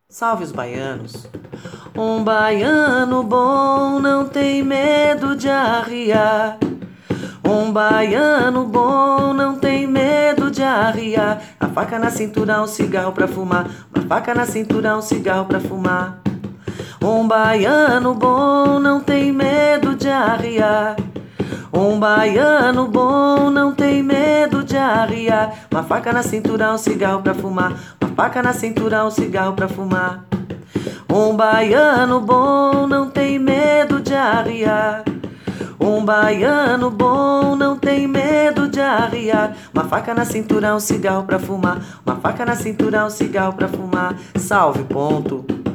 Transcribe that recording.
Salve os baianos. Um baiano bom não tem medo de arriar. Um baiano bom não tem medo de arriar. A faca na cintura, um cigarro pra fumar. Uma faca na cintura, um cigarro pra fumar. Um baiano bom não tem medo de arriar. Um baiano bom não tem medo de arriar. Uma faca na cintura, um cigarro pra fumar. Uma faca na cintura, um cigarro pra fumar. Um baiano bom não tem medo de arriar. Um baiano bom não tem medo de arriar. Uma faca na cintura, um cigarro pra fumar. Uma faca na cintura, um cigarro pra fumar. Salve, ponto.